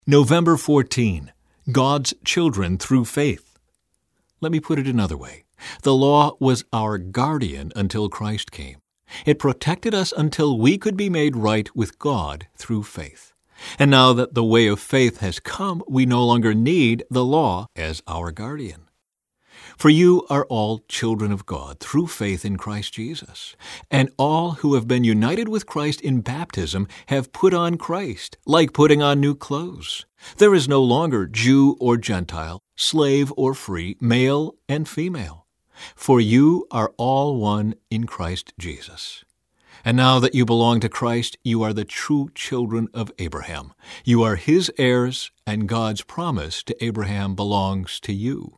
November 14. God's children through faith. Let me put it another way. The law was our guardian until Christ came. It protected us until we could be made right with God through faith. And now that the way of faith has come, we no longer need the law as our guardian. For you are all children of God through faith in Christ Jesus. And all who have been united with Christ in baptism have put on Christ, like putting on new clothes. There is no longer Jew or Gentile, slave or free, male and female. For you are all one in Christ Jesus. And now that you belong to Christ, you are the true children of Abraham. You are his heirs, and God's promise to Abraham belongs to you.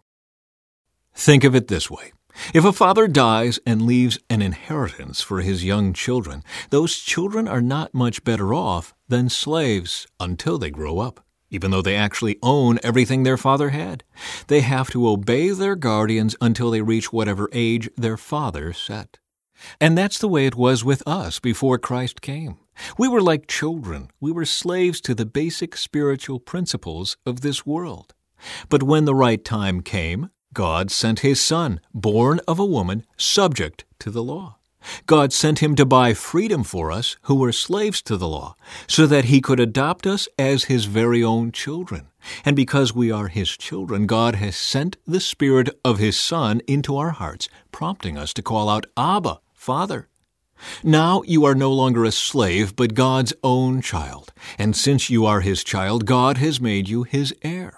Think of it this way. If a father dies and leaves an inheritance for his young children, those children are not much better off than slaves until they grow up, even though they actually own everything their father had. They have to obey their guardians until they reach whatever age their father set. And that's the way it was with us before Christ came. We were like children. We were slaves to the basic spiritual principles of this world. But when the right time came, God sent his Son, born of a woman, subject to the law. God sent him to buy freedom for us who were slaves to the law, so that he could adopt us as his very own children. And because we are his children, God has sent the Spirit of his Son into our hearts, prompting us to call out, Abba, Father. Now you are no longer a slave, but God's own child. And since you are his child, God has made you his heir.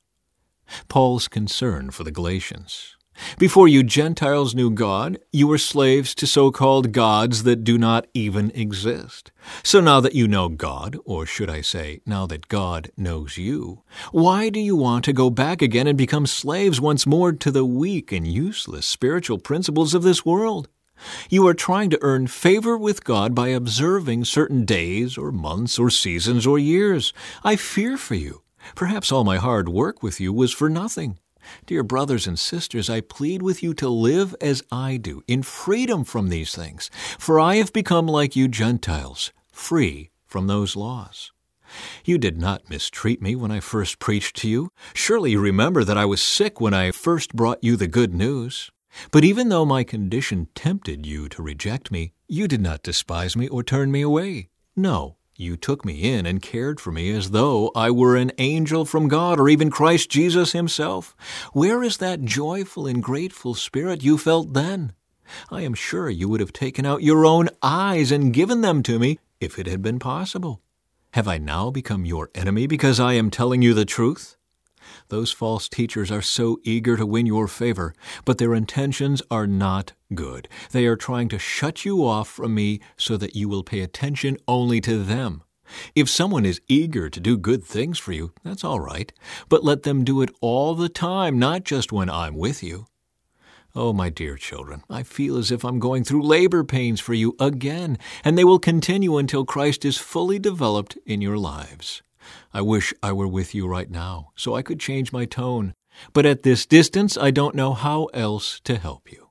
Paul's concern for the Galatians. Before you Gentiles knew God, you were slaves to so-called gods that do not even exist. So now that you know God, or should I say, now that God knows you, why do you want to go back again and become slaves once more to the weak and useless spiritual principles of this world? You are trying to earn favor with God by observing certain days or months or seasons or years. I fear for you. Perhaps all my hard work with you was for nothing. Dear brothers and sisters, I plead with you to live as I do, in freedom from these things. For I have become like you Gentiles, free from those laws. You did not mistreat me when I first preached to you. Surely you remember that I was sick when I first brought you the good news. But even though my condition tempted you to reject me, you did not despise me or turn me away. No. You took me in and cared for me as though I were an angel from God or even Christ Jesus himself. Where is that joyful and grateful spirit you felt then? I am sure you would have taken out your own eyes and given them to me if it had been possible. Have I now become your enemy because I am telling you the truth? Those false teachers are so eager to win your favor, but their intentions are not good. They are trying to shut you off from me so that you will pay attention only to them. If someone is eager to do good things for you, that's all right, but let them do it all the time, not just when I'm with you. Oh, my dear children, I feel as if I'm going through labor pains for you again, and they will continue until Christ is fully developed in your lives. I wish I were with you right now, so I could change my tone. But at this distance, I don't know how else to help you.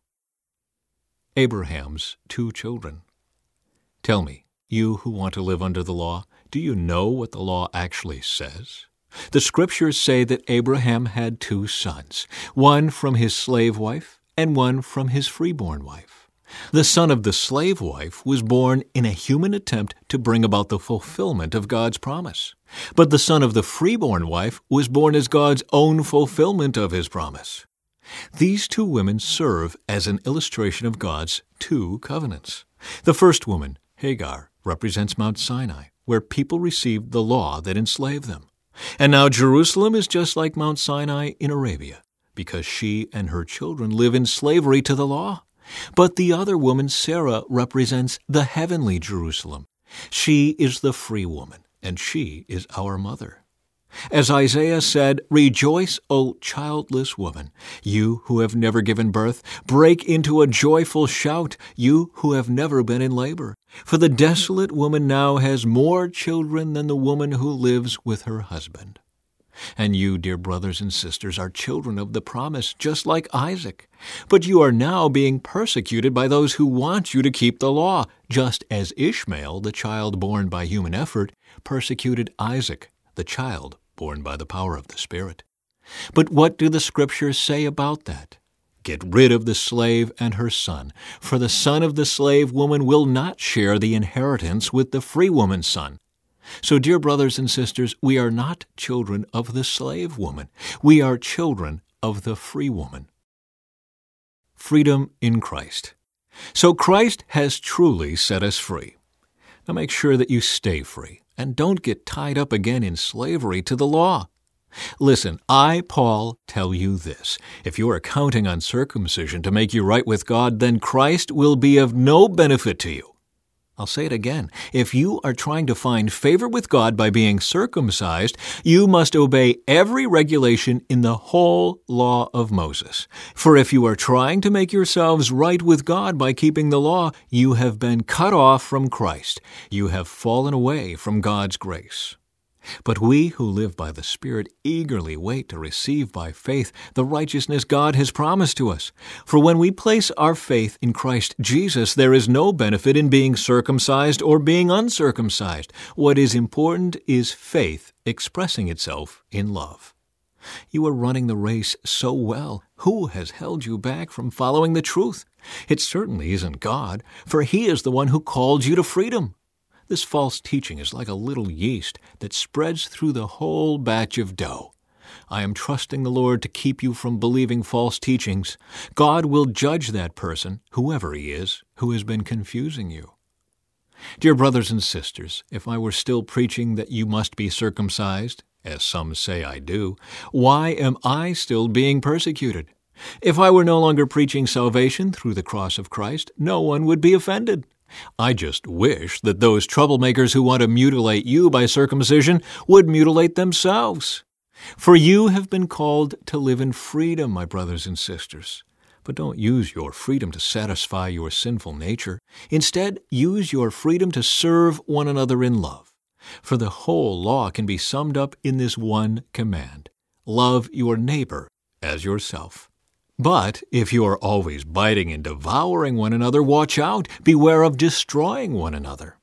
Abraham's 2 children. Tell me, you who want to live under the law, do you know what the law actually says? The Scriptures say that Abraham had 2 sons, one from his slave wife and one from his freeborn wife. The son of the slave wife was born in a human attempt to bring about the fulfillment of God's promise. But the son of the freeborn wife was born as God's own fulfillment of his promise. These 2 women serve as an illustration of God's 2 covenants. The first woman, Hagar, represents Mount Sinai, where people received the law that enslaved them. And now Jerusalem is just like Mount Sinai in Arabia, because she and her children live in slavery to the law. But the other woman, Sarah, represents the heavenly Jerusalem. She is the free woman, and she is our mother. As Isaiah said, "Rejoice, O childless woman, you who have never given birth. Break into a joyful shout, you who have never been in labor. For the desolate woman now has more children than the woman who lives with her husband." And you, dear brothers and sisters, are children of the promise, just like Isaac. But you are now being persecuted by those who want you to keep the law, just as Ishmael, the child born by human effort, persecuted Isaac, the child born by the power of the Spirit. But what do the Scriptures say about that? Get rid of the slave and her son, for the son of the slave woman will not share the inheritance with the free woman's son. So, dear brothers and sisters, we are not children of the slave woman. We are children of the free woman. Freedom in Christ. So Christ has truly set us free. Now make sure that you stay free and don't get tied up again in slavery to the law. Listen, I, Paul, tell you this. If you are counting on circumcision to make you right with God, then Christ will be of no benefit to you. I'll say it again. If you are trying to find favor with God by being circumcised, you must obey every regulation in the whole law of Moses. For if you are trying to make yourselves right with God by keeping the law, you have been cut off from Christ. You have fallen away from God's grace. But we who live by the Spirit eagerly wait to receive by faith the righteousness God has promised to us. For when we place our faith in Christ Jesus, there is no benefit in being circumcised or being uncircumcised. What is important is faith expressing itself in love. You are running the race so well. Who has held you back from following the truth? It certainly isn't God, for He is the one who called you to freedom. This false teaching is like a little yeast that spreads through the whole batch of dough. I am trusting the Lord to keep you from believing false teachings. God will judge that person, whoever he is, who has been confusing you. Dear brothers and sisters, if I were still preaching that you must be circumcised, as some say I do, why am I still being persecuted? If I were no longer preaching salvation through the cross of Christ, no one would be offended. I just wish that those troublemakers who want to mutilate you by circumcision would mutilate themselves. For you have been called to live in freedom, my brothers and sisters. But don't use your freedom to satisfy your sinful nature. Instead, use your freedom to serve one another in love. For the whole law can be summed up in this one command: love your neighbor as yourself. But if you are always biting and devouring one another, watch out. Beware of destroying one another.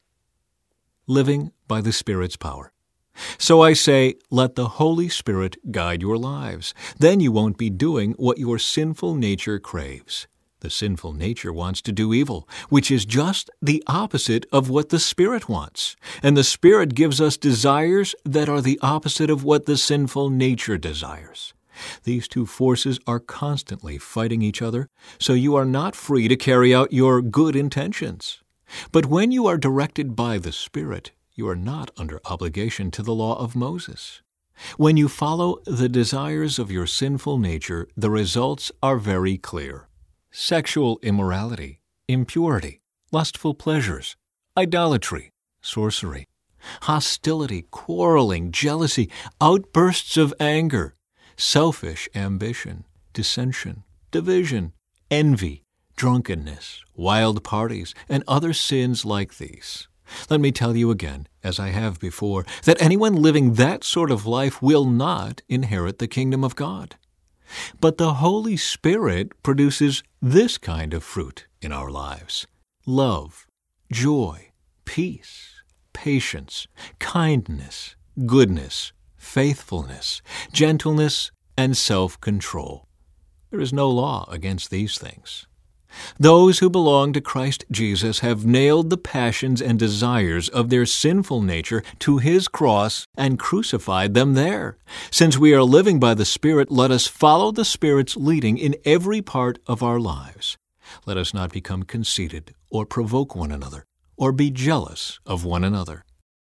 Living by the Spirit's power. So I say, let the Holy Spirit guide your lives. Then you won't be doing what your sinful nature craves. The sinful nature wants to do evil, which is just the opposite of what the Spirit wants. And the Spirit gives us desires that are the opposite of what the sinful nature desires. These two forces are constantly fighting each other, so you are not free to carry out your good intentions. But when you are directed by the Spirit, you are not under obligation to the law of Moses. When you follow the desires of your sinful nature, the results are very clear: sexual immorality, impurity, lustful pleasures, idolatry, sorcery, hostility, quarreling, jealousy, outbursts of anger, selfish ambition, dissension, division, envy, drunkenness, wild parties, and other sins like these. Let me tell you again, as I have before, that anyone living that sort of life will not inherit the kingdom of God. But the Holy Spirit produces this kind of fruit in our lives: love, joy, peace, patience, kindness, goodness, faithfulness, gentleness, and self-control. There is no law against these things. Those who belong to Christ Jesus have nailed the passions and desires of their sinful nature to His cross and crucified them there. Since we are living by the Spirit, let us follow the Spirit's leading in every part of our lives. Let us not become conceited or provoke one another or be jealous of one another.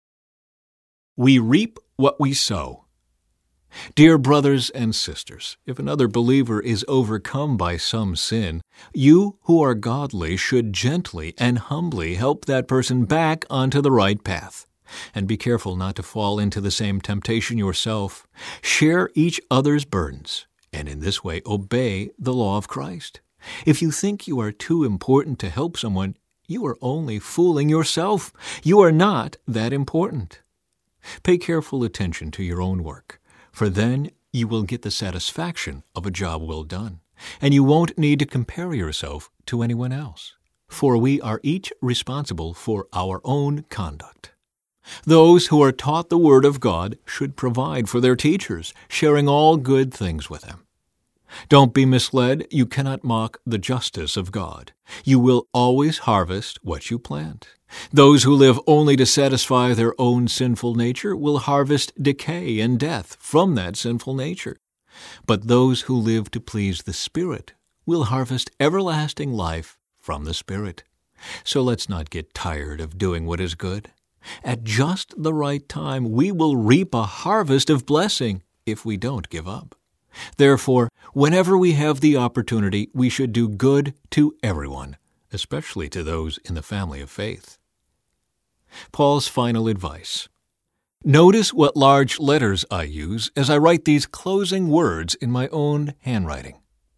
We reap what we sow. Dear brothers and sisters, if another believer is overcome by some sin, you who are godly should gently and humbly help that person back onto the right path. And be careful not to fall into the same temptation yourself. Share each other's burdens, and in this way obey the law of Christ. If you think you are too important to help someone, you are only fooling yourself. You are not that important. Pay careful attention to your own work, for then you will get the satisfaction of a job well done, and you won't need to compare yourself to anyone else, for we are each responsible for our own conduct. Those who are taught the Word of God should provide for their teachers, sharing all good things with them. Don't be misled. You cannot mock the justice of God. You will always harvest what you plant. Those who live only to satisfy their own sinful nature will harvest decay and death from that sinful nature. But those who live to please the Spirit will harvest everlasting life from the Spirit. So let's not get tired of doing what is good. At just the right time, we will reap a harvest of blessing if we don't give up. Therefore, whenever we have the opportunity, we should do good to everyone, especially to those in the family of faith. Paul's final advice. Notice what large letters I use as I write these closing words in my own handwriting.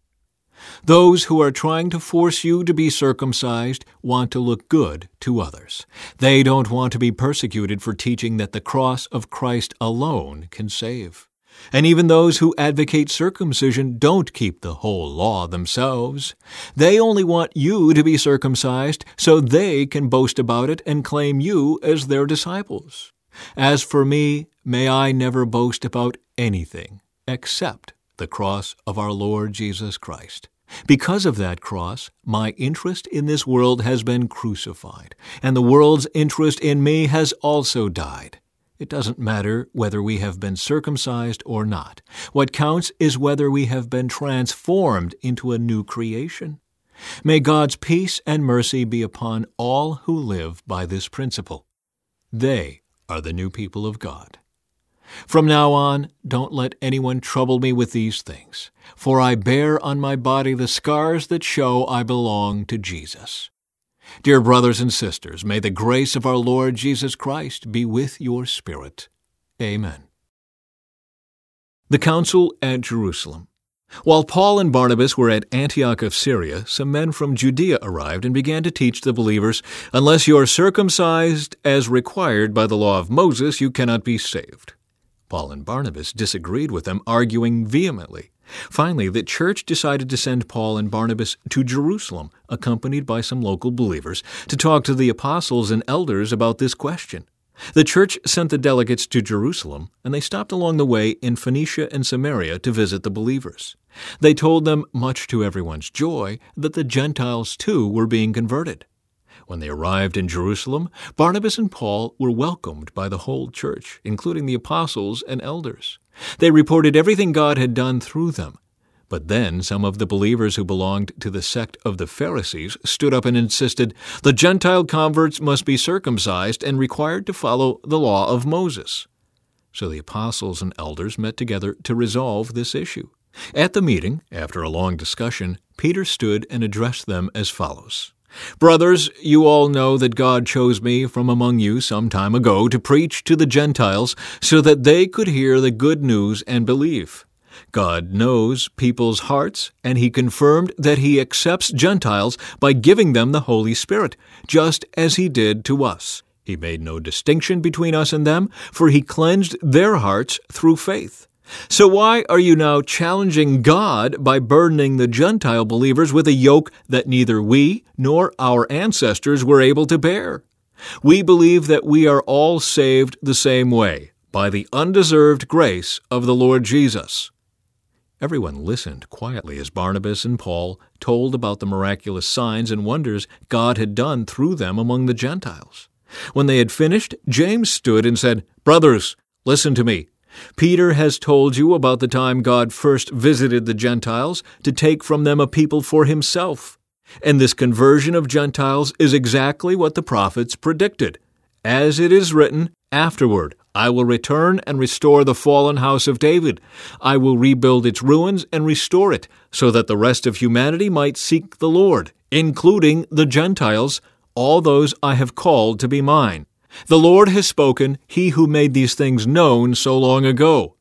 Those who are trying to force you to be circumcised want to look good to others. They don't want to be persecuted for teaching that the cross of Christ alone can save. And even those who advocate circumcision don't keep the whole law themselves. They only want you to be circumcised so they can boast about it and claim you as their disciples. As for me, may I never boast about anything except the cross of our Lord Jesus Christ. Because of that cross, my interest in this world has been crucified, and the world's interest in me has also died. It doesn't matter whether we have been circumcised or not. What counts is whether we have been transformed into a new creation. May God's peace and mercy be upon all who live by this principle. They are the new people of God. From now on, don't let anyone trouble me with these things, for I bear on my body the scars that show I belong to Jesus. Dear brothers and sisters, may the grace of our Lord Jesus Christ be with your spirit. Amen. The Council at Jerusalem. While Paul and Barnabas were at Antioch of Syria, some men from Judea arrived and began to teach the believers, "Unless you are circumcised as required by the law of Moses, you cannot be saved." Paul and Barnabas disagreed with them, arguing vehemently. Finally, the church decided to send Paul and Barnabas to Jerusalem, accompanied by some local believers, to talk to the apostles and elders about this question. The church sent the delegates to Jerusalem, and they stopped along the way in Phoenicia and Samaria to visit the believers. They told them, much to everyone's joy, that the Gentiles too were being converted. When they arrived in Jerusalem, Barnabas and Paul were welcomed by the whole church, including the apostles and elders. They reported everything God had done through them. But then some of the believers who belonged to the sect of the Pharisees stood up and insisted the Gentile converts must be circumcised and required to follow the law of Moses. So the apostles and elders met together to resolve this issue. At the meeting, after a long discussion, Peter stood and addressed them as follows. "Brothers, you all know that God chose me from among you some time ago to preach to the Gentiles so that they could hear the good news and believe. God knows people's hearts, and He confirmed that He accepts Gentiles by giving them the Holy Spirit, just as He did to us. He made no distinction between us and them, for He cleansed their hearts through faith. So why are you now challenging God by burdening the Gentile believers with a yoke that neither we nor our ancestors were able to bear? We believe that we are all saved the same way, by the undeserved grace of the Lord Jesus." Everyone listened quietly as Barnabas and Paul told about the miraculous signs and wonders God had done through them among the Gentiles. When they had finished, James stood and said, "Brothers, listen to me. Peter has told you about the time God first visited the Gentiles to take from them a people for Himself. And this conversion of Gentiles is exactly what the prophets predicted. As it is written, afterward, I will return and restore the fallen house of David. I will rebuild its ruins and restore it, so that the rest of humanity might seek the Lord, including the Gentiles, all those I have called to be mine. The Lord has spoken, He who made these things known so long ago.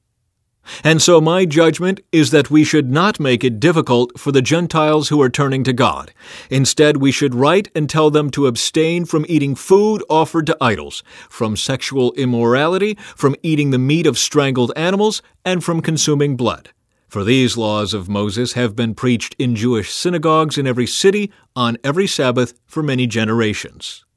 And so my judgment is that we should not make it difficult for the Gentiles who are turning to God. Instead, we should write and tell them to abstain from eating food offered to idols, from sexual immorality, from eating the meat of strangled animals, and from consuming blood. For these laws of Moses have been preached in Jewish synagogues in every city on every Sabbath for many generations."